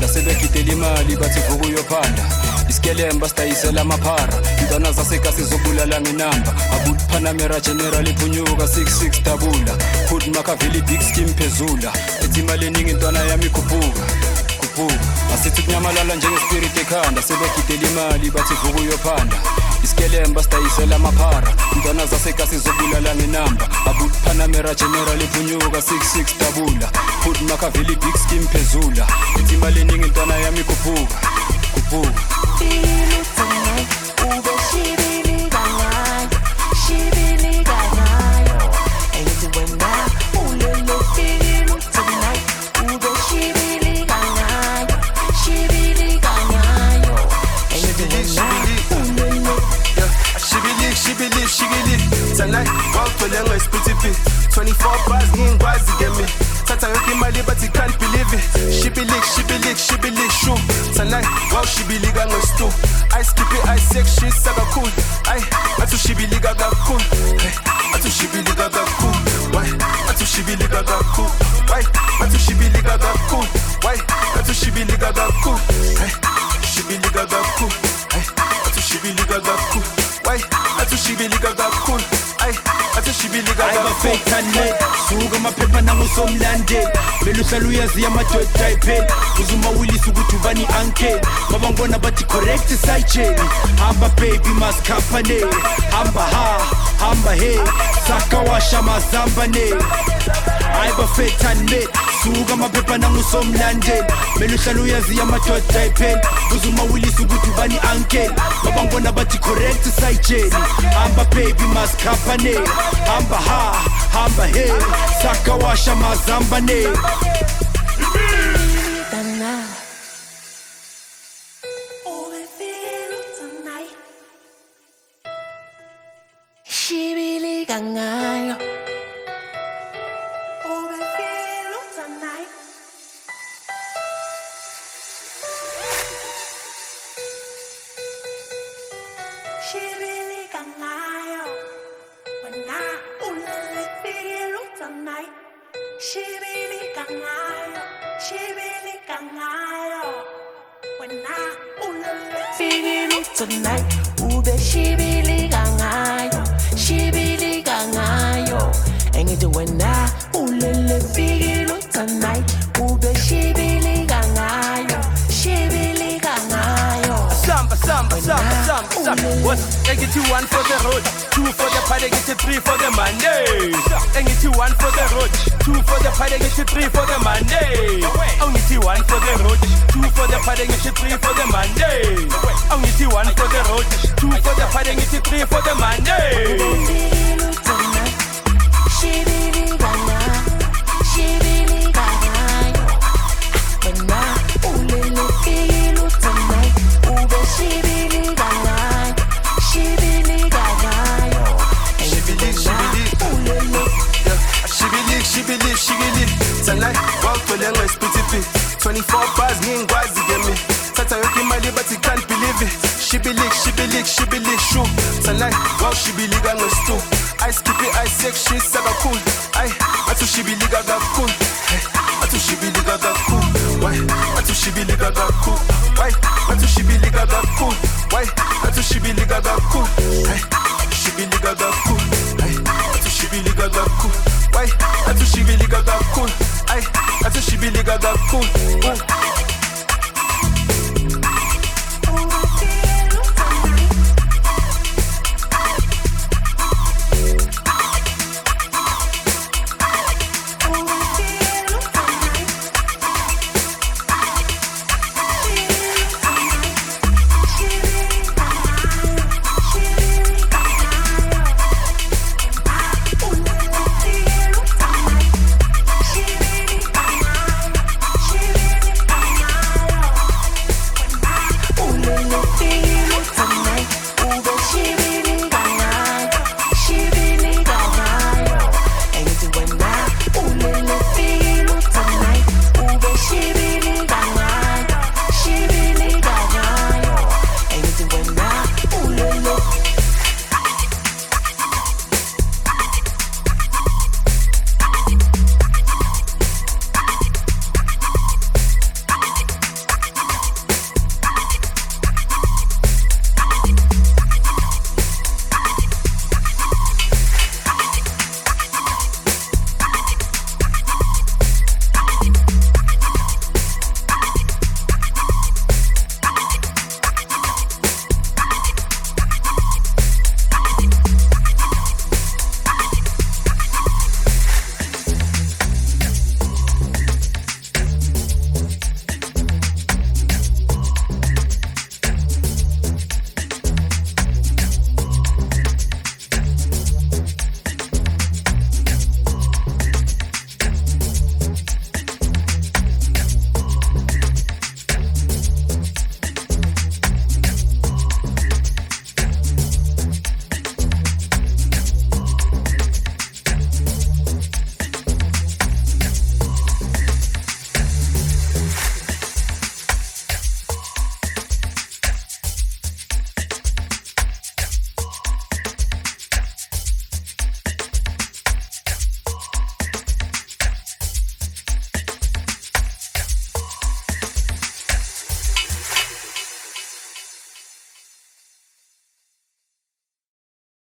ekhanda sebegidela imali bathi vuka uyophanda isikelemba sitayisela amaphara intwana zasekasi zobulala nginamba abut Panamera General iphunyuka 66 tabula hood makavili big scheme phezula ethi imali eningi intwana yami khuphuka asithi kunyamalala njenge-spirit ekhanda sebegidela imali bathi vuka uyophanda isikelemba sitayisela amaphara intwana zasekasi zobulala nginamba abut Panamera General iphunyuka 66 tabula hood makavili big scheme phezula ethi imali eningi intwana yami khuphuka Tonight, walk to Lengo is pretty fit. 24 bars, ngingwazi get me. Tata yoki mali but he can't believe it. She be lick, shoot. Tonight, wow, she be liga no stu. I skip it, I sex, she saga cool. Atu she be liga ga cool. Atu she be liga ga cool. Why? Atu she be liga ga cool. Why? Atu she be liga ga cool. Why? Atu she be liga ga cool. She be liga ga cool. Atu she be liga ga cool. Why? Atu she be liga ga cool. Atu she be liga ga cool. Fetane, suga mapepa na musomlande. Melusalu yazi ya madoda ipel. Uzuma wili sugutu vani anke. Mabangona bati correct side chain. Hamba baby maskapane. Hamba ha, hamba he. Saka washa mazamba ne. Aiba fetane, suga mapepa na musomlande. Melusalu yazi ya madoda ipel. Uzuma wili sugutu vani anke. Mabangona bati correct side chain. Hamba baby maskapane. Hamba ha, hamba he. Saka washa mazamba ne. Gangayo. Oh, I feel tonight. She really gangayo. When I only feel tonight. She really gangayo. She really gangayo. When I only feel tonight. Ube she really gangayo. She really gangayo. And it's when I ulele figilo tonight. Ube she really gangayo. She really gangayo. Samba. What? I get you one for the road, two for the party, get you three for the Monday. I get you one for the road, two for the party, get you three for the Monday. I get you one for the road, two for the party, get you three for the Monday. I get you one for the road, two for the party, get you three for the Monday. She really gangayo. She really gangayo. When I ulele figilo tonight. Ube she really gangayo. She really gangayo. She believe. Tonight, walk to Lengo is pretty fit. 24 bars, ngingwazi get me. Tata yoki mali but he can't believe it. She be lick, shoot. Tonight, wow, she be liga no stu. I skip it, I sex, she saga cool. Atu she be liga ga cool. Atu she be liga ga cool. Why? Atu she be liga ga cool. Why? Atu she be liga ga cool. Why? Atu she be liga ga cool. She be liga ga cool. Atu she be liga ga cool. Why? Atu she be liga ga cool. Atu she be liga ga cool.